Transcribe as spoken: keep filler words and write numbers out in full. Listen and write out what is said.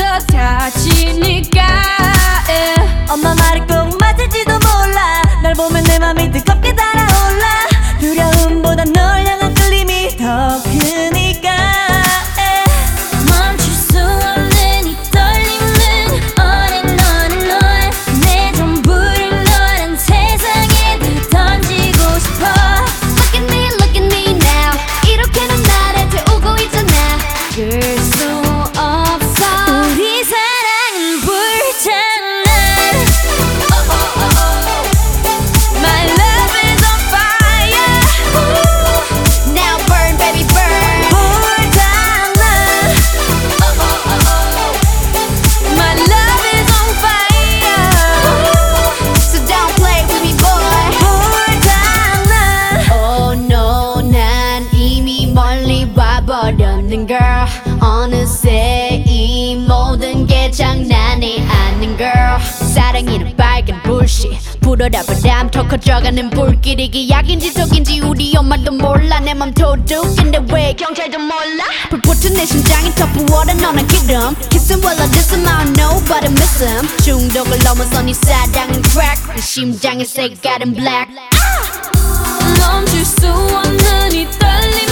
벌써 다치니까 yeah. 엄마 말이 꼭 맞을지도 몰라. 널 보면 내 맘이 뜨겁게 달아올라. 두려움보다 널 향한 끌림이 더 크니까 yeah. 멈출 수 없는 이 떨림은 on and on and on. 내 전부를 너란 세상에 다 던지고 싶어. Look at me, look at me now. 이렇게는 나를 태우고 있잖아. 그럴 수 없어. 우리 사랑은 불장난. Oh, oh, oh, oh. My love is on fire. Ooh. Now burn, baby, burn. 불장난. Oh, oh, oh, oh. My love is on fire. Ooh. So don't play with me, boy. 불장난. Oh no, 난 이미 멀리 와버렸는 girl. 어느새 이 모든 게 장난이 아닌 girl. 사랑이란 빨간 불씨 불어라 바람 더 커져가는 불길. 이게 약인지 독인지 우리 엄마도 몰라. 내 맘 도둑인데 왜 경찰도 몰라. 불붙은 내 심장이 더 부어라. 너는 기름 Kissing while I diss him. I don't know but I miss him. 중독을 넘어서 네 사랑은 crack. 내 심장의 색깔은 black. 멈출 수 없는 이 떨림